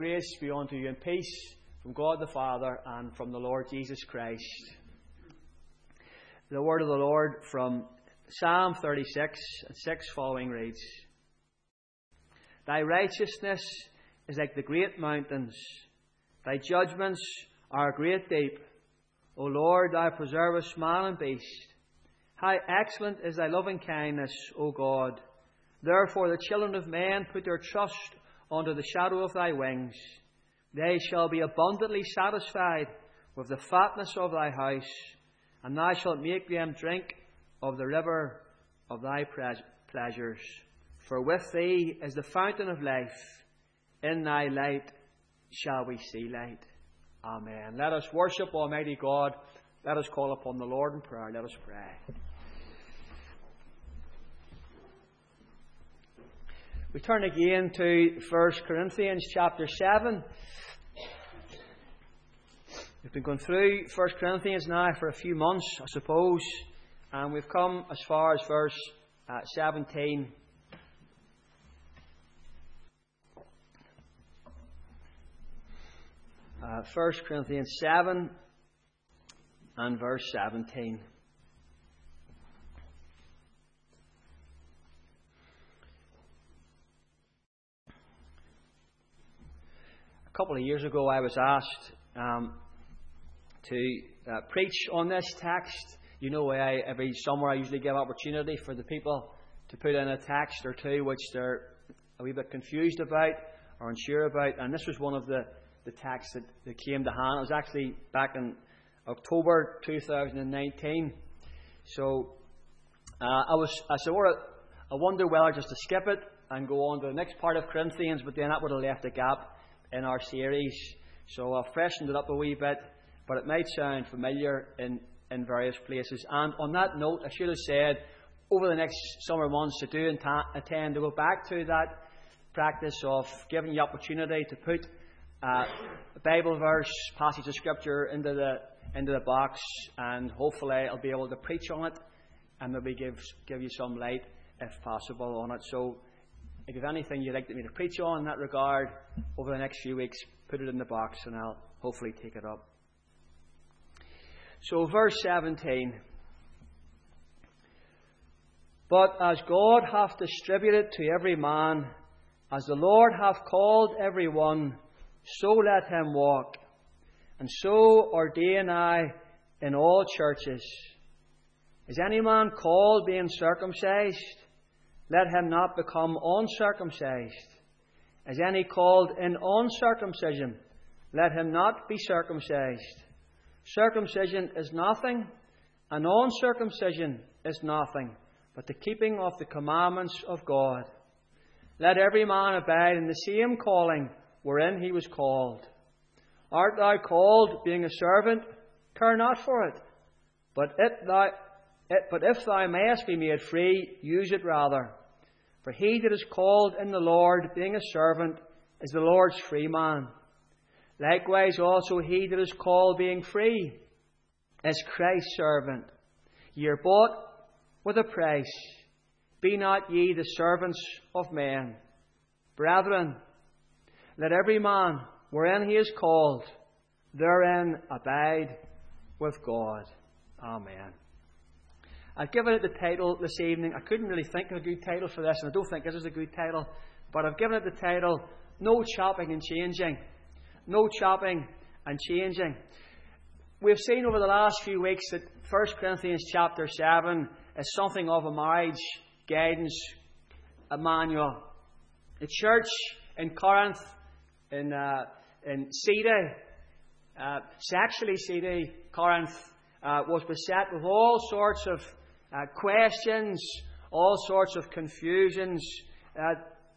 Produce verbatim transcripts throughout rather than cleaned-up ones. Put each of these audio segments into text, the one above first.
Grace be unto you and peace from God the Father and from the Lord Jesus Christ. The word of the Lord from Psalm thirty-six and six following reads: Thy righteousness is like the great mountains, thy judgments are great deep. O Lord, thou preservest man and beast. How excellent is thy loving kindness, O God! Therefore the children of men put their trust under the shadow of thy wings. They shall be abundantly satisfied with the fatness of thy house, and thou shalt make them drink of the river of thy pleasures. For with thee is the fountain of life. In thy light shall we see light. Amen. Let us worship Almighty God. Let us call upon the Lord in prayer. Let us pray. We turn again to First Corinthians chapter seven. We've been going through First Corinthians now for a few months, I suppose, and we've come as far as verse uh, seventeen. Uh, First Corinthians seven and verse seventeen. A couple of years ago, I was asked um, to uh, preach on this text. You know, I, every summer I usually give opportunity for the people to put in a text or two which they're a wee bit confused about or unsure about. And this was one of the, the texts that, that came to hand. It was actually back in October two thousand nineteen. So uh, I was I sort of I wonder whether just to skip it and go on to the next part of Corinthians, but then that would have left a gap in our series. So I've freshened it up a wee bit, but it might sound familiar in, in various places. And on that note, I should have said, over the next summer months, I do intend to go back to that practice of giving you opportunity to put uh, a Bible verse, passage of Scripture into the into the box, and hopefully I'll be able to preach on it and maybe give give you some light, if possible, on it. So if you have anything you'd like me to preach on in that regard over the next few weeks, put it in the box and I'll hopefully take it up. So verse seventeen. But as God hath distributed to every man, as the Lord hath called every one, so let him walk. And so ordain I in all churches. Is any man called being circumcised? Let him not become uncircumcised. Is any called in uncircumcision? Let him not be circumcised. Circumcision is nothing, and uncircumcision is nothing, but the keeping of the commandments of God. Let every man abide in the same calling wherein he was called. Art thou called being a servant? Care not for it. But if thou, it, but if thou mayest be made free, use it rather. For he that is called in the Lord, being a servant, is the Lord's free man. Likewise also he that is called being free is Christ's servant. Ye are bought with a price. Be not ye the servants of men. Brethren, let every man, wherein he is called, therein abide with God. Amen. I've given it the title this evening. I couldn't really think of a good title for this, and I don't think this is a good title, but I've given it the title, No Chopping and Changing. No chopping and changing. We've seen over the last few weeks that First Corinthians chapter seven is something of a marriage guidance a manual. The church in Corinth, in, uh, in seedy, uh, sexually seedy Corinth, uh, was beset with all sorts of uh, questions, all sorts of confusions, uh,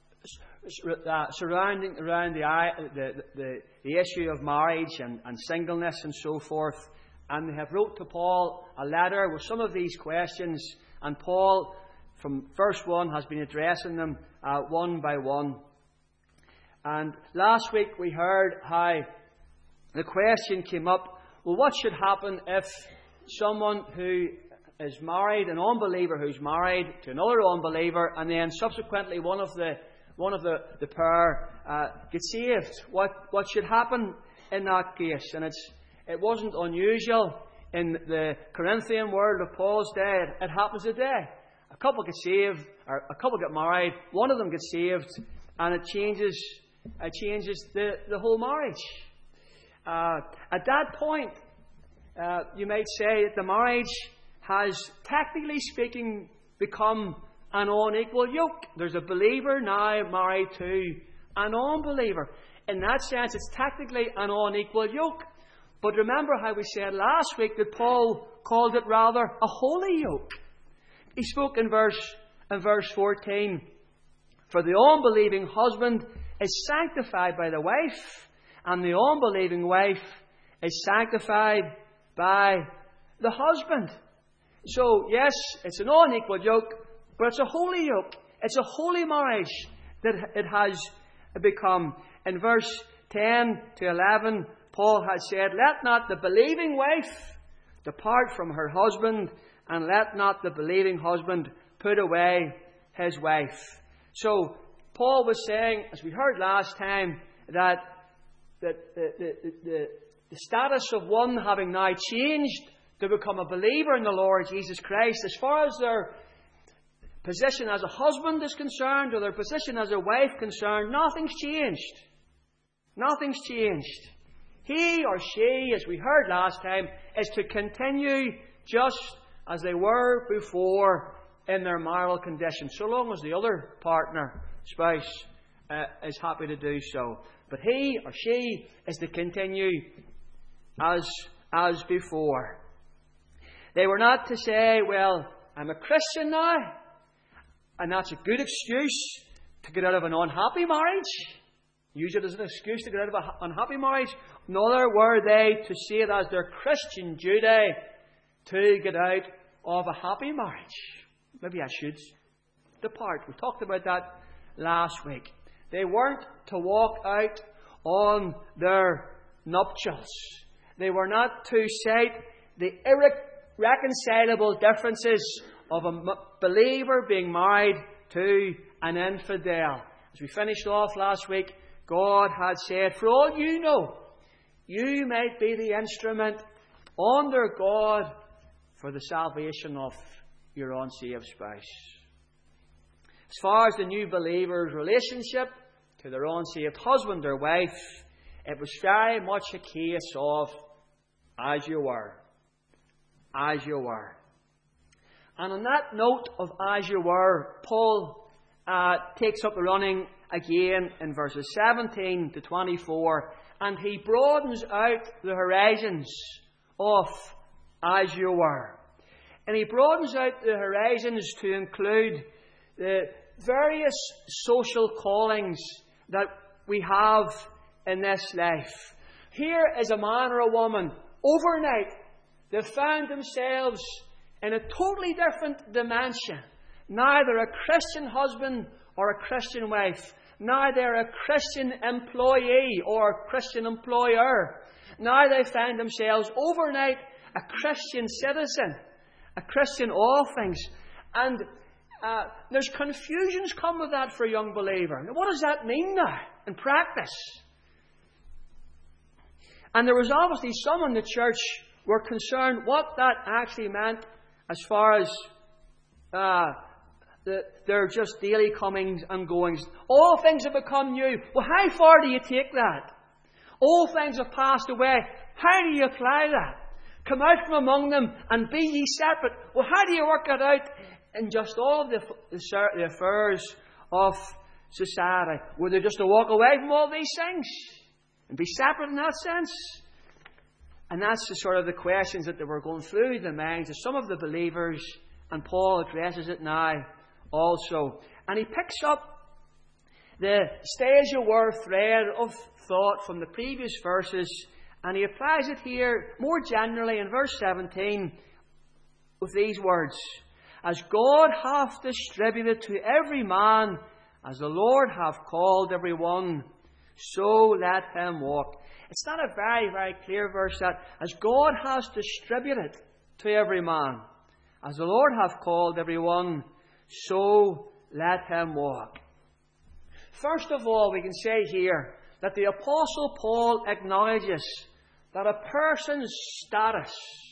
Uh, surrounding around the, the, the, the issue of marriage and, and singleness and so forth. And they have wrote to Paul a letter with some of these questions, and Paul, from verse one, has been addressing them uh, one by one. And last week we heard how the question came up, well, what should happen if someone who is married, an unbeliever who's married to another unbeliever, and then subsequently one of the one of the, the pair uh, get saved. What, what should happen in that case? And it's, it wasn't unusual in the Corinthian world of Paul's day. It, it happens today. A couple get saved, or a couple get married, one of them gets saved, and it changes, it changes the, the whole marriage. Uh, at that point, uh, you might say that the marriage has, technically speaking, become an unequal yoke. There's a believer now married to an unbeliever. In that sense, it's technically an unequal yoke. But remember how we said last week that Paul called it rather a holy yoke. He spoke in verse, in verse fourteen, "For the unbelieving husband is sanctified by the wife, and the unbelieving wife is sanctified by the husband." So, yes, it's an unequal yoke, but it's a holy yoke. It's a holy marriage that it has become. In verse ten to eleven, Paul had said, "Let not the believing wife depart from her husband, and let not the believing husband put away his wife." So, Paul was saying, as we heard last time, that, that the, the, the, the status of one having now changed to become a believer in the Lord Jesus Christ, as far as their position as a husband is concerned, or their position as a wife concerned, nothing's changed. Nothing's changed. He or she, as we heard last time, is to continue just as they were before in their marital condition, so long as the other partner, spouse, uh, is happy to do so. But he or she is to continue as, as before. They were not to say, "Well, I'm a Christian now, and that's a good excuse to get out of an unhappy marriage." Use it as an excuse to get out of an unhappy marriage. Nor were they to see it as their Christian duty to get out of a happy marriage. Maybe I should depart. We talked about that last week. They weren't to walk out on their nuptials. They were not to cite the irreconcilable differences of a believer being married to an infidel. As we finished off last week, God had said, "For all you know, you might be the instrument under God for the salvation of your unsaved spouse." As far as the new believer's relationship to their unsaved husband or wife, it was very much a case of as you were. As you were. And on that note of as you were, Paul uh, takes up the running again in verses seventeen to twenty-four, and he broadens out the horizons of as you were. And he broadens out the horizons to include the various social callings that we have in this life. Here is a man or a woman, overnight, they found themselves in a totally different dimension. Neither a Christian husband or a Christian wife. Neither a Christian employee or a Christian employer. Now they find themselves overnight a Christian citizen, a Christian all things. And uh, there's confusions come with that for a young believer. Now, what does that mean now in practice? And there was obviously some in the church were concerned what that actually meant as far as uh, the, their just daily comings and goings. All things have become new. Well, how far do you take that? All things have passed away. How do you apply that? Come out from among them and be ye separate. Well, how do you work that out in just all the, the, the affairs of society? Were they just to walk away from all these things and be separate in that sense? And that's the sort of the questions that they were going through the minds of some of the believers, and Paul addresses it now also. And he picks up the stay as you were thread of thought from the previous verses, and he applies it here more generally in verse seventeen with these words: "As God hath distributed to every man, as the Lord hath called every one, so let him walk." It's not a very, very clear verse that as God has distributed to every man, as the Lord hath called every one, so let him walk. First of all, we can say here that the Apostle Paul acknowledges that a person's status,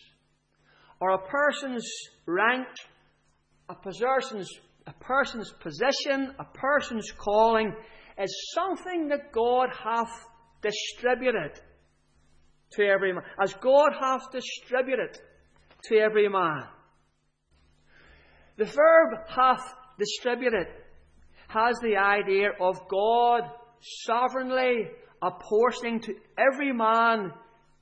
or a person's rank, a person's, a person's position, a person's calling, is something that God hath distributed to every man. As God hath distributed to every man. The verb hath distributed has the idea of God sovereignly apportioning to every man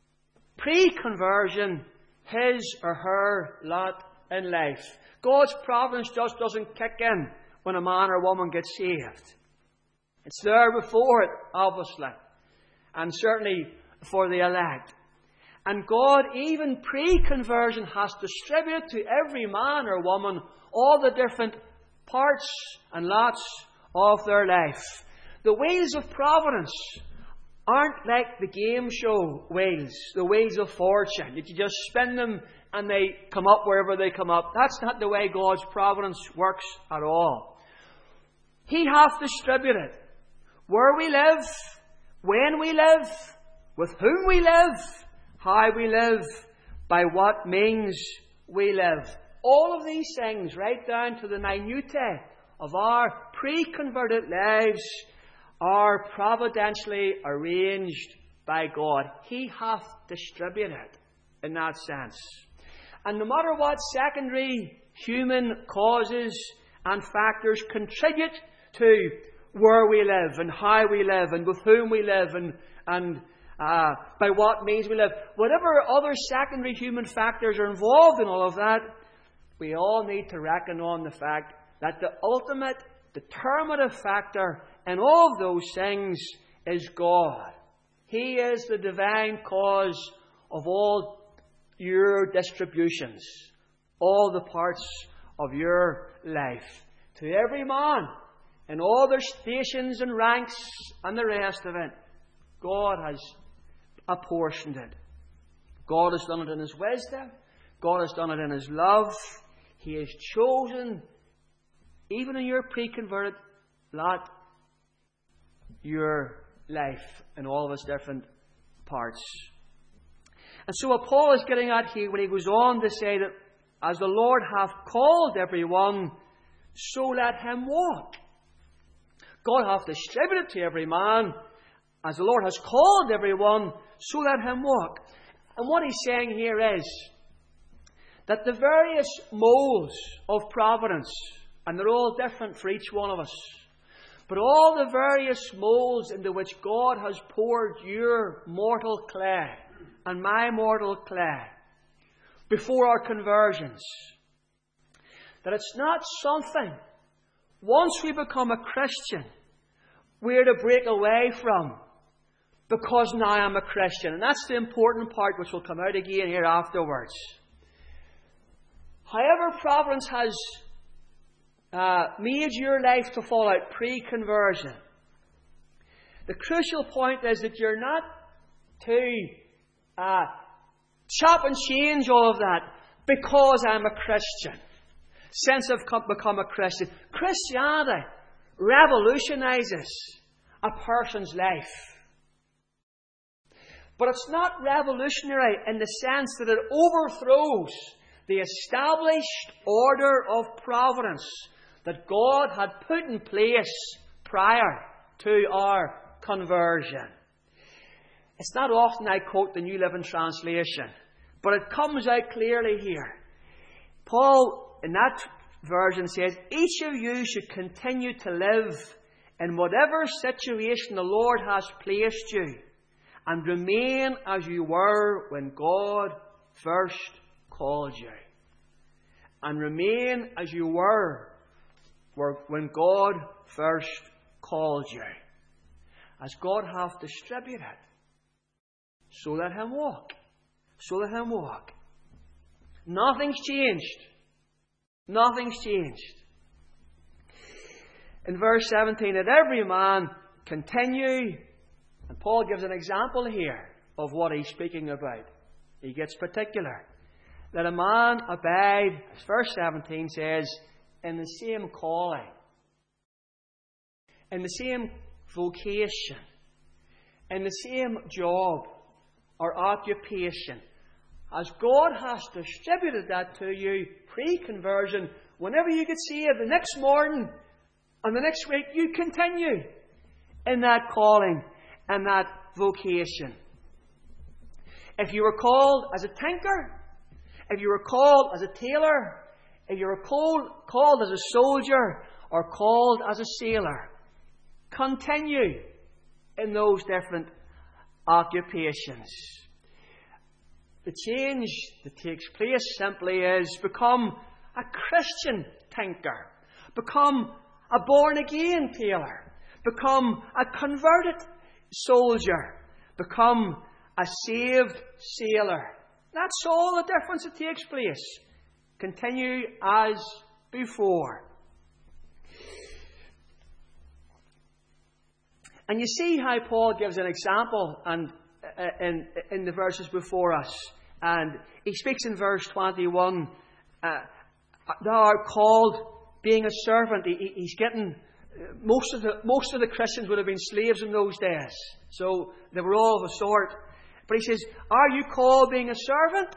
pre-conversion his or her lot in life. God's providence just doesn't kick in when a man or woman gets saved. It's there before it, obviously, and certainly for the elect. And God, even pre-conversion, has distributed to every man or woman all the different parts and lots of their life. The wheels of providence aren't like the game show wheels, the wheels of fortune, that you just spin them and they come up wherever they come up. That's not the way God's providence works at all. He hath distributed where we live, when we live, with whom we live, how we live, by what means we live. All of these things, right down to the minutiae of our pre-converted lives, are providentially arranged by God. He hath distributed in that sense. And no matter what secondary human causes and factors contribute to where we live and how we live and with whom we live and, and uh, by what means we live, whatever other secondary human factors are involved in all of that, we all need to reckon on the fact that the ultimate determinative factor in all of those things is God. He is the divine cause of all your distributions, all the parts of your life. To every man, in all their stations and ranks and the rest of it, God has apportioned it. God has done it in His wisdom. God has done it in His love. He has chosen, even in your pre-converted lot, your life in all of its different parts. And so what Paul is getting at here when he goes on to say that as the Lord hath called everyone, so let him walk. God hath distributed to every man, as the Lord has called everyone, so let him walk. And what he's saying here is that the various modes of providence, and they're all different for each one of us, but all the various modes into which God has poured your mortal clay and my mortal clay before our conversions, that it's not something, once we become a Christian, we're to break away from because now I'm a Christian. And that's the important part which will come out again here afterwards. However providence has uh, made your life to fall out pre-conversion, the crucial point is that you're not to uh, chop and change all of that because I'm a Christian. Since I've become a Christian. Christianity revolutionizes a person's life. But it's not revolutionary in the sense that it overthrows the established order of providence that God had put in place prior to our conversion. It's not often I quote the New Living Translation, but it comes out clearly here. Paul, in that version, says, each of you should continue to live in whatever situation the Lord has placed you, and remain as you were when God first called you. And remain as you were when God first called you. As God hath distributed, so let him walk. So let him walk. Nothing's changed. Nothing's changed. In verse seventeen, let every man continue. And Paul gives an example here of what he's speaking about. He gets particular. Let a man abide, as verse seventeen says, in the same calling. in the same vocation, in the same job or occupation, as God has distributed that to you pre-conversion, whenever you get saved, the next morning and the next week, you continue in that calling and that vocation. If you were called as a tinker, if you were called as a tailor, if you were called, called as a soldier or called as a sailor, continue in those different occupations. The change that takes place simply is become a Christian tinker, become a born-again tailor, become a converted soldier, become a saved sailor. That's all the difference that takes place. Continue as before. And you see how Paul gives an example and uh, in, in the verses before us. And he speaks in verse twenty-one, uh, thou art called being a servant. He, he's getting, uh, most of the most of the Christians would have been slaves in those days. So they were all of a sort. But he says, are you called being a servant?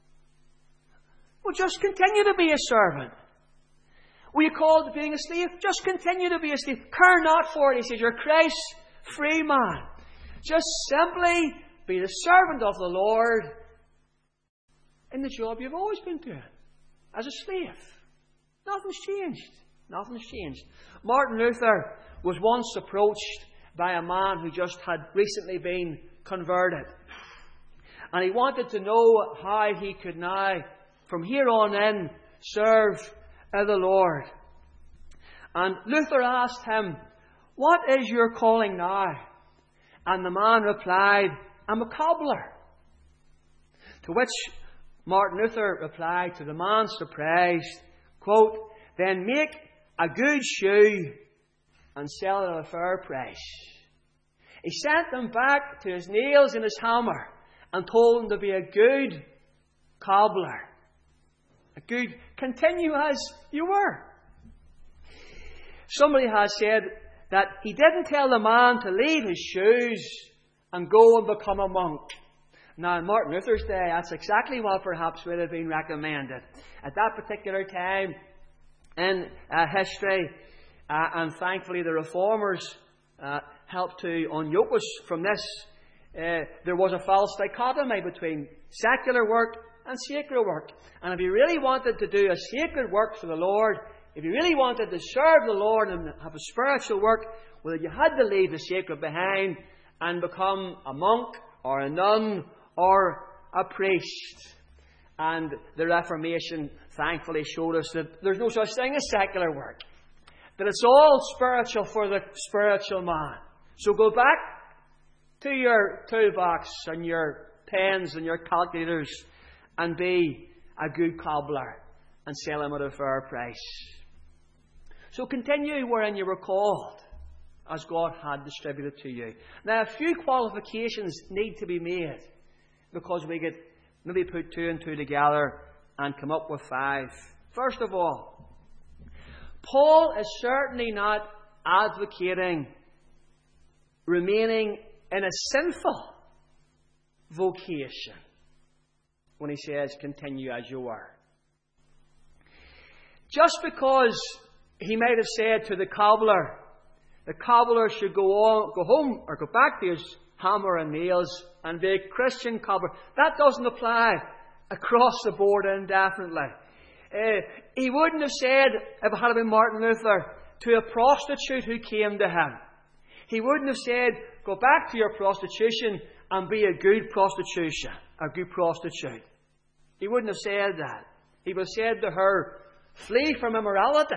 Well, just continue to be a servant. Were you called to being a slave? Just continue to be a slave. Care not for it. He says, you're Christ's free man. Just simply be the servant of the Lord in the job you've always been doing, as a slave. Nothing's changed. Nothing's changed. Martin Luther was once approached by a man who just had recently been converted. And he wanted to know how he could now, from here on in, serve the Lord. And Luther asked him, what is your calling now? And the man replied, I'm a cobbler. To which Martin Luther replied, to the man's surprise, quote, then make a good shoe and sell it at a fair price. He sent them back to his nails and his hammer and told him to be a good cobbler. A good, continue as you were. Somebody has said that he didn't tell the man to leave his shoes and go and become a monk. Now, in Martin Luther's day, that's exactly what perhaps would have been recommended. At that particular time in uh, history, uh, and thankfully the Reformers uh, helped to unyoke us from this, uh, there was a false dichotomy between secular work and sacred work. And if you really wanted to do a sacred work for the Lord, if you really wanted to serve the Lord and have a spiritual work, well, you had to leave the sacred behind and become a monk or a nun or a priest. And the Reformation thankfully showed us that there's no such thing as secular work, that it's all spiritual for the spiritual man. So go back to your toolbox and your pens and your calculators and be a good cobbler and sell them at a fair price. So continue wherein you were called, as God had distributed to you. Now, a few qualifications need to be made, because we could maybe put two and two together and come up with five. First of all, Paul is certainly not advocating remaining in a sinful vocation when he says continue as you were. Just because he might have said to the cobbler, the cobbler should go on, go home or go back to his hammer and nails and be a Christian cobbler, that doesn't apply across the board indefinitely. Uh, he wouldn't have said, if it had been Martin Luther, to a prostitute who came to him. He wouldn't have said, go back to your prostitution and be a good prostitution, a good prostitute. He wouldn't have said that. He would have said to her, flee from immorality.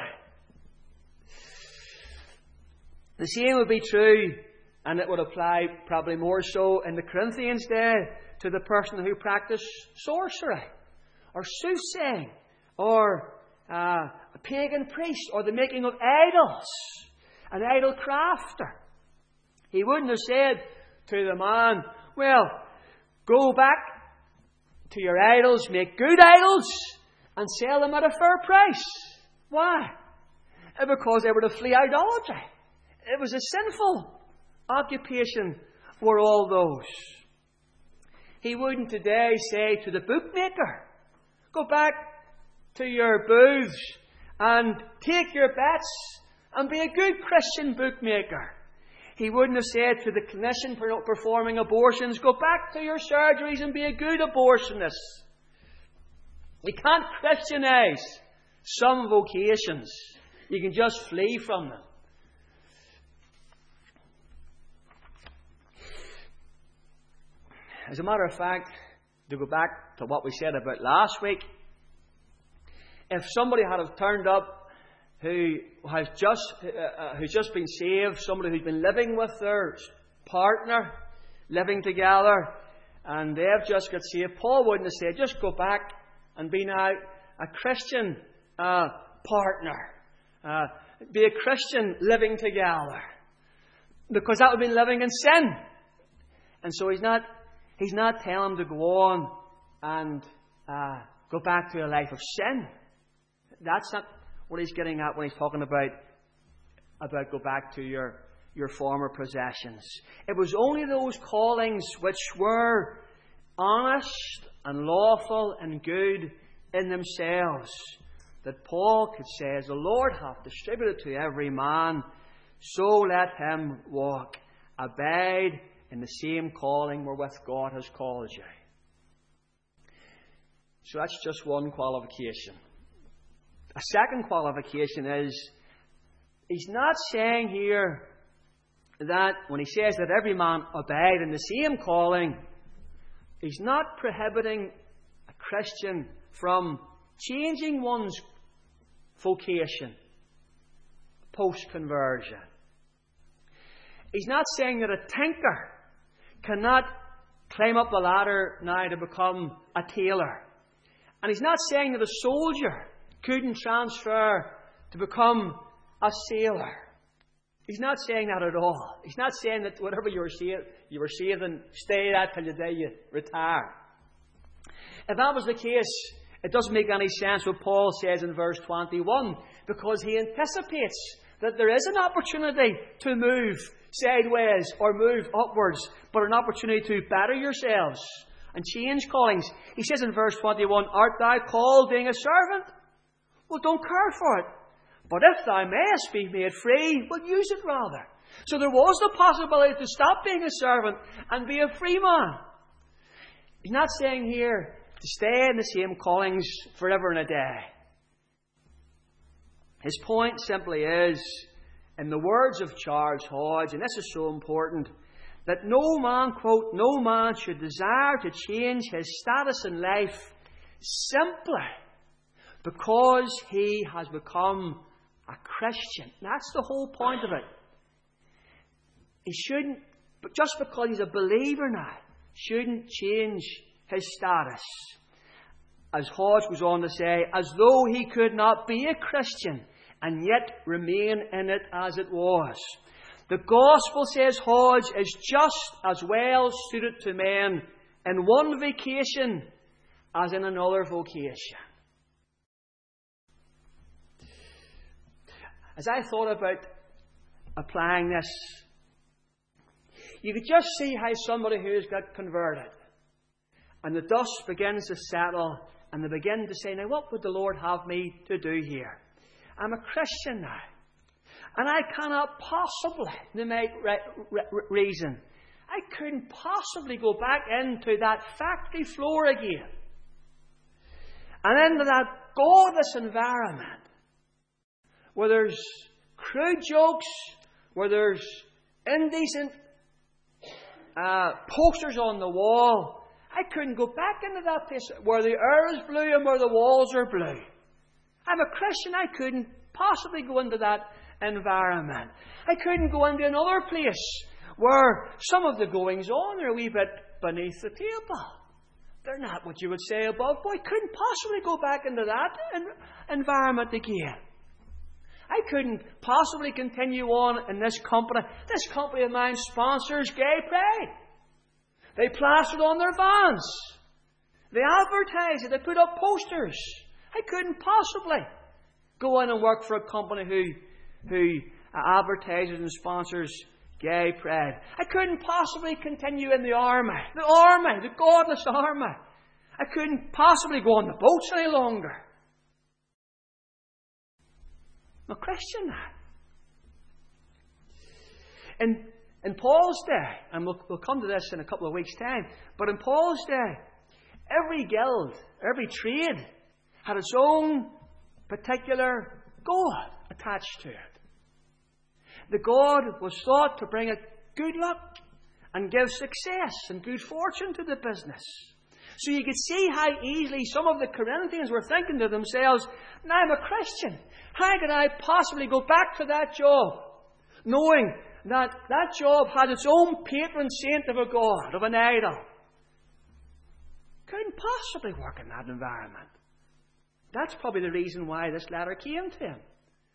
The same would be true, and it would apply probably more so in the Corinthians' day, to the person who practiced sorcery, or soothsaying, or uh, a pagan priest, or the making of idols, an idol crafter. He wouldn't have said to the man, well, go back to your idols, make good idols, and sell them at a fair price. Why? Because they were to flee idolatry. it was a sinful occupation for all those. He wouldn't today say to the bookmaker, go back to your booths and take your bets and be a good Christian bookmaker. He wouldn't have said to the clinician performing abortions, go back to your surgeries and be a good abortionist. We can't Christianize some vocations. You can just flee from them. As a matter of fact, to go back to what we said about last week, if somebody had have turned up who has just uh, who's just been saved, somebody who's been living with their partner, living together, and they've just got saved, Paul wouldn't have said, just go back and be now a Christian uh, partner, uh, be a Christian living together, because that would be living in sin. And so he's not he's not telling them to go on and uh, go back to a life of sin. That's not what he's getting at when he's talking about, about go back to your, your former possessions. It was only those callings which were honest and lawful and good in themselves that Paul could say, as the Lord hath distributed to every man, so let him walk. Abide in the same calling wherewith God has called you. So that's just one qualification. A second qualification is, he's not saying here that when he says that every man abide in the same calling, he's not prohibiting a Christian from changing one's vocation post-conversion. He's not saying that a tinker cannot climb up the ladder now to become a tailor. And he's not saying that a soldier couldn't transfer to become a sailor. He's not saying that at all. He's not saying that whatever you were saving, you were saving, stay that till the day you retire. If that was the case, it doesn't make any sense what Paul says in verse twenty-one, because he anticipates that there is an opportunity to move sideways or move upwards, but an opportunity to better yourselves and change callings. He says in verse twenty-one, art thou called being a servant? Well, don't care for it. But if thou mayest be made free, well, use it rather. So there was the possibility to stop being a servant and be a free man. He's not saying here to stay in the same callings forever and a day. His point simply is, in the words of Charles Hodge, and this is so important, that no man, quote, no man should desire to change his status in life simply because he has become a Christian. That's the whole point of it. He shouldn't, but just because he's a believer now, shouldn't change his status. As Hodge goes on to say, as though he could not be a Christian and yet remain in it as it was. The gospel, says Hodge, is just as well suited to men in one vocation as in another vocation. As I thought about applying this, you could just see how somebody who has got converted, and the dust begins to settle, and they begin to say, now what would the Lord have me to do here? I'm a Christian now, and I cannot possibly, they might re- re- reason, I couldn't possibly go back into that factory floor again, and into that godless environment, where there's crude jokes, where there's indecent uh, posters on the wall. I couldn't go back into that place where the air is blue and where the walls are blue. I'm a Christian. I couldn't possibly go into that environment. I couldn't go into another place where some of the goings on are a wee bit beneath the table. They're not what you would say above board. I couldn't possibly go back into that en- environment again. I couldn't possibly continue on in this company. This company of mine sponsors gay pride. They plaster it on their vans. They advertise it. They put up posters. I couldn't possibly go in and work for a company who, who advertisers and sponsors gay pride. I couldn't possibly continue in the army. The army, the godless army. I couldn't possibly go on the boats any longer. I'm a Christian now. In, in Paul's day, and we'll, we'll come to this in a couple of weeks' time, but in Paul's day, every guild, every trade had its own particular god attached to it. The god was thought to bring it good luck and give success and good fortune to the business. So you could see how easily some of the Corinthians were thinking to themselves, now I'm a Christian. How could I possibly go back to that job? Knowing that that job had its own patron saint of a god, of an idol. Couldn't possibly work in that environment. That's probably the reason why this letter came to him.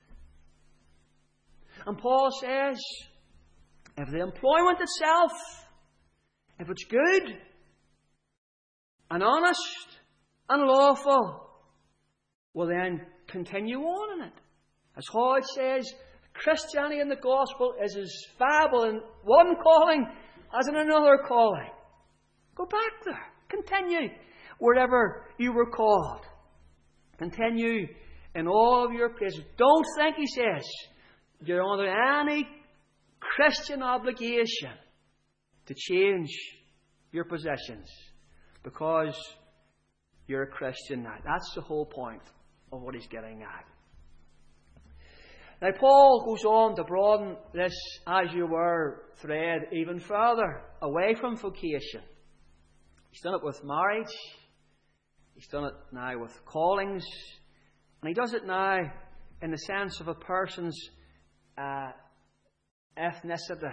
And Paul says, if the employment itself, if it's good and honest and lawful, well then continue on in it. As Hodge says, Christianity and the gospel is as viable in one calling as in another calling. Go back there. Continue wherever you were called. Continue in all of your places. Don't think, he says, you're under any Christian obligation to change your positions because you're a Christian now. That's the whole point of what he's getting at. Now, Paul goes on to broaden this as you were thread even further away from vocation. He's done it with marriage. He's done it now with callings. And he does it now in the sense of a person's uh, ethnicity,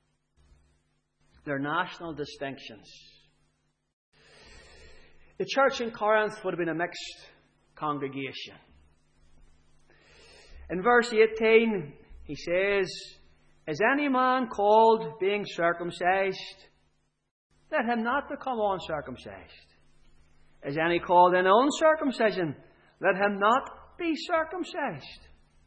their national distinctions. The church in Corinth would have been a mixed congregation. In verse eighteen, he says, is any man called being circumcised? Let him not become uncircumcised. Is any called in uncircumcision? Let him not be circumcised.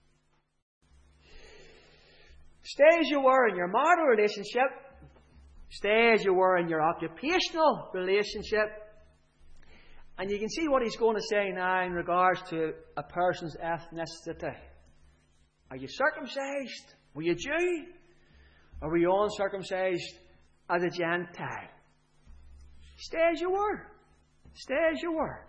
Stay as you were in your marital relationship. Stay as you were in your occupational relationship. And you can see what he's going to say now in regards to a person's ethnicity. Are you circumcised? Were you Jew? Or were you uncircumcised as a Gentile? Stay as you were. Stay as you were.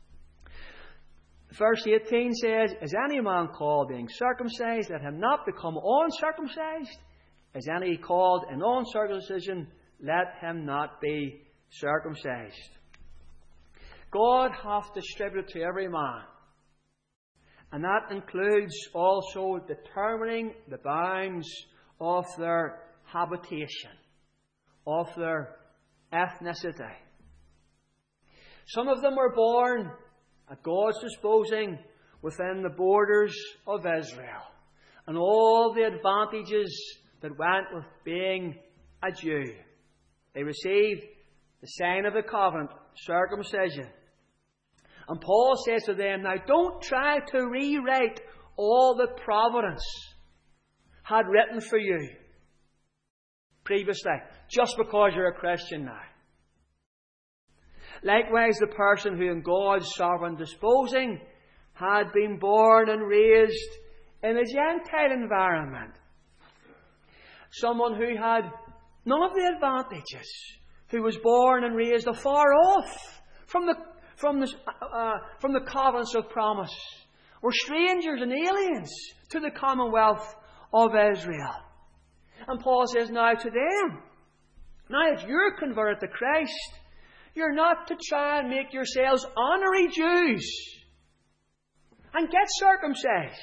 Verse eighteen says, is any man called being circumcised? Let him not become uncircumcised. Is any called in uncircumcision? Let him not be circumcised. God hath distributed to every man. And that includes also determining the bounds of their habitation, of their ethnicity. Some of them were born at God's disposing within the borders of Israel, and all the advantages that went with being a Jew. They received the sign of the covenant, circumcision. And Paul says to them, now don't try to rewrite all that providence had written for you previously, just because you're a Christian now. Likewise, the person who in God's sovereign disposing had been born and raised in a Gentile environment. Someone who had none of the advantages, who was born and raised afar off from the from the uh, from the covenants of promise, were strangers and aliens to the commonwealth of Israel. And Paul says now to them, now if you're converted to Christ, you're not to try and make yourselves honorary Jews and get circumcised.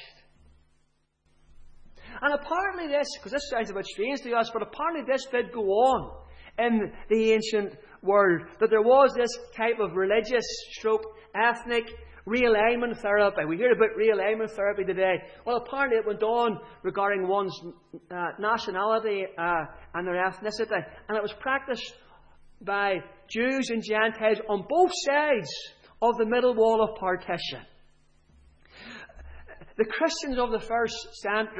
And apparently this, because this sounds a bit strange to us, but apparently this did go on in the ancient world, that there was this type of religious stroke ethnic realignment therapy. We hear about realignment therapy today. Well, apparently it went on regarding one's uh, nationality uh, and their ethnicity, and it was practiced by Jews and Gentiles on both sides of the middle wall of partition. The Christians of the first century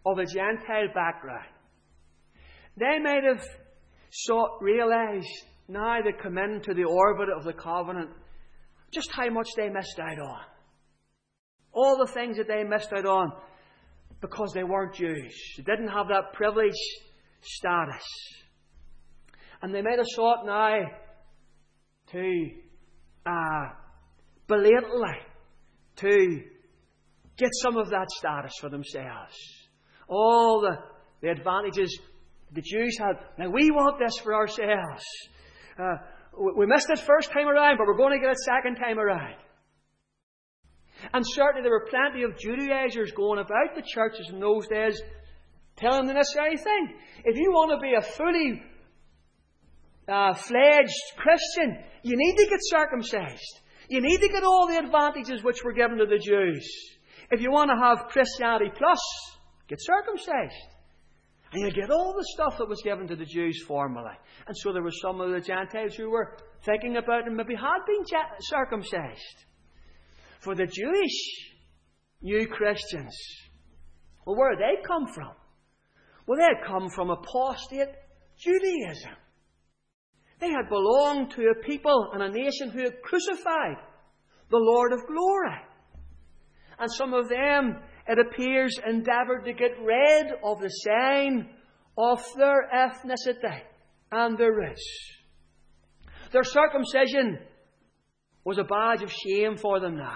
of a Gentile background. They might have sought, realized, now they come into the orbit of the covenant, just how much they missed out on. All the things that they missed out on because they weren't Jews. They didn't have that privileged status. And they might have sought now to uh, belatedly to get some of that status for themselves. All the, the advantages the Jews had. Now we want this for ourselves. Uh, we missed it first time around, but we're going to get it second time around. And certainly there were plenty of Judaizers going about the churches in those days, telling them this very thing. If you want to be a fully uh, fledged Christian, you need to get circumcised. You need to get all the advantages which were given to the Jews. If you want to have Christianity plus, get circumcised. And you get all the stuff that was given to the Jews formerly. And so there were some of the Gentiles who were thinking about and maybe had been circumcised. For the Jewish new Christians, well, where had they come from? Well, they had come from apostate Judaism. They had belonged to a people and a nation who had crucified the Lord of glory. And some of them, it appears, endeavoured to get rid of the sign of their ethnicity and their roots. Their circumcision was a badge of shame for them now.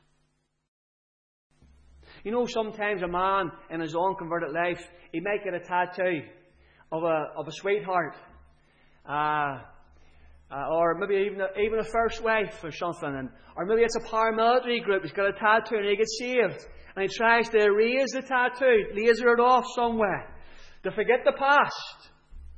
You know, sometimes a man in his unconverted life, he might get a tattoo of a of a sweetheart, uh, uh, or maybe even a, even a first wife or something, and or maybe it's a paramilitary group. He's got a tattoo and he gets saved, and he tries to erase the tattoo, laser it off somewhere to forget the past.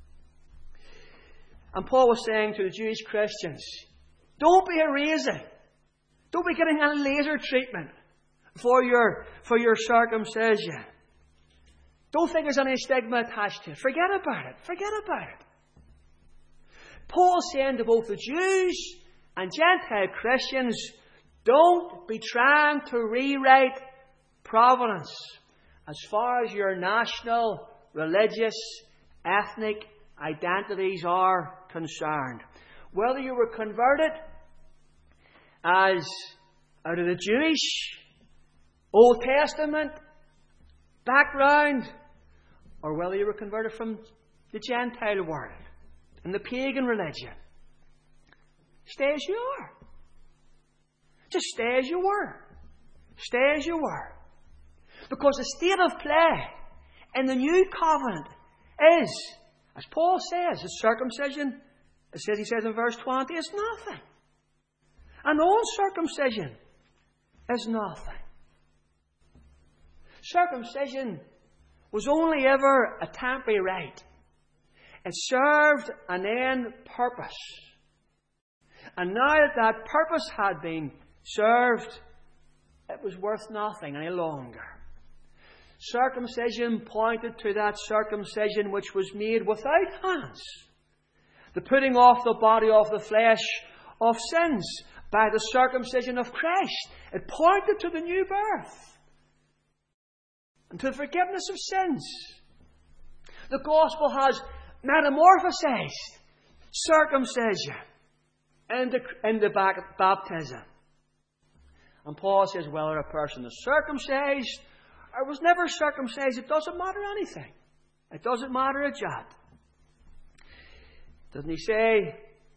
And Paul was saying to the Jewish Christians, don't be erasing, don't be getting any laser treatment for your for your circumcision. Don't think there's any stigma attached to it. Forget about it. Forget about it. Paul's saying to both the Jews and Gentile Christians, don't be trying to rewrite providence as far as your national, religious, ethnic identities are concerned. Whether you were converted as out of the Jewish Old Testament background, or whether you were converted from the Gentile world and the pagan religion, stay as you are. Just stay as you were. Stay as you were. Because the state of play in the new covenant is, as Paul says, the circumcision, it says, he says in verse twenty, is nothing. And uncircumcision is nothing. Circumcision was only ever a temporary rite. It served an end purpose. And now that that purpose had been served, it was worth nothing any longer. Circumcision pointed to that circumcision which was made without hands. The putting off the body of the flesh of sins by the circumcision of Christ. It pointed to the new birth and to the forgiveness of sins. The gospel has metamorphosized circumcision into, into baptism. And Paul says, whether a person is circumcised or was never circumcised, it doesn't matter anything. It doesn't matter a jot. Doesn't he say?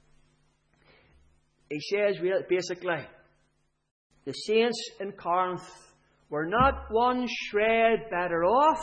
He says basically, the saints in Corinth were not one shred better off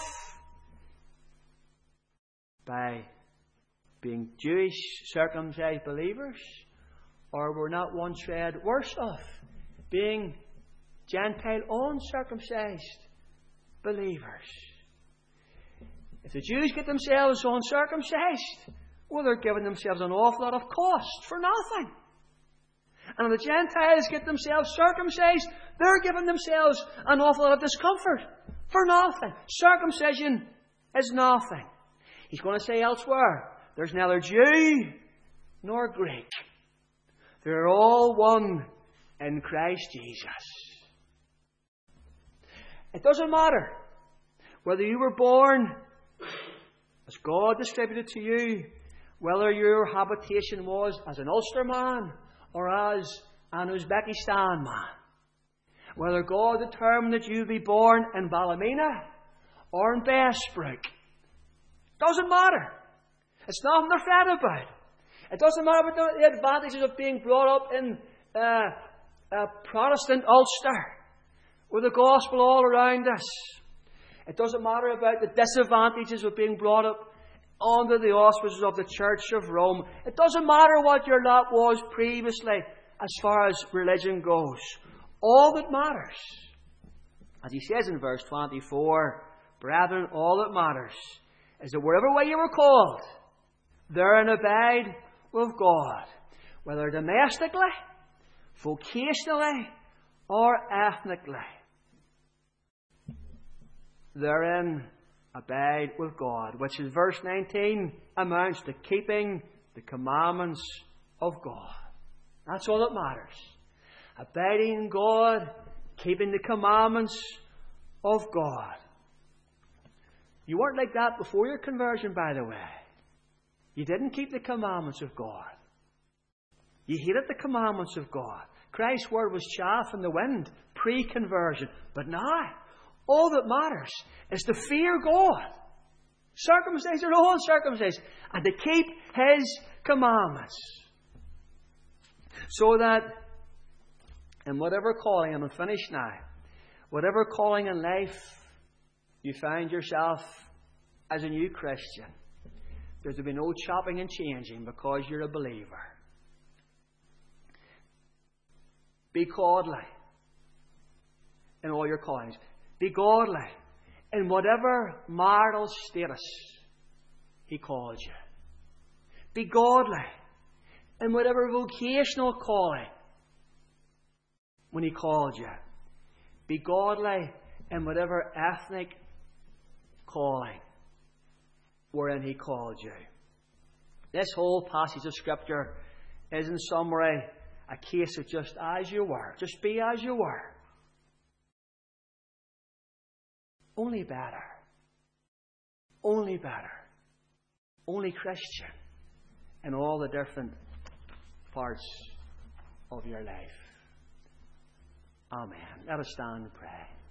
by being Jewish circumcised believers, or were not one shred worse off being Gentile uncircumcised believers. If the Jews get themselves uncircumcised, well, they're giving themselves an awful lot of cost for nothing. And if the Gentiles get themselves circumcised, they're giving themselves an awful lot of discomfort for nothing. Circumcision is nothing. He's going to say elsewhere, there's neither Jew nor Greek. They're all one in Christ Jesus. It doesn't matter Whether you were born as God distributed to you, whether your habitation was as an Ulster man or as an Uzbekistan man, whether God determined that you be born in Ballymena or in Bessbrook, doesn't matter. It's nothing to fret about. It doesn't matter about the advantages of being brought up in uh, a Protestant Ulster with the gospel all around us. It doesn't matter about the disadvantages of being brought up under the auspices of the Church of Rome. It doesn't matter what your lot was previously as far as religion goes. All that matters, as he says in verse twenty-four, brethren, all that matters is that wherever way you were called, therein abide with God, whether domestically, vocationally, or ethnically. Therein abide with God, which in verse nineteen amounts to keeping the commandments of God. That's all that matters. Abiding in God, keeping the commandments of God. You weren't like that before your conversion, by the way. You didn't keep the commandments of God. You hated the commandments of God. Christ's word was chaff in the wind, pre-conversion. But now, all that matters is to fear God, circumcise your own circumcision, and to keep His commandments. So that in whatever calling, and I'm finished now, whatever calling in life you find yourself as a new Christian, there's to be no chopping and changing because you're a believer. Be godly in all your callings. Be godly in whatever marital status He calls you. Be godly in whatever vocational calling when He called you. Be godly in whatever ethnic calling wherein He called you. This whole passage of Scripture is, in summary, a case of just as you were. Just be as you were. Only better. Only better. Only Christian in all the different parts of your life. Amen. Let us stand and pray.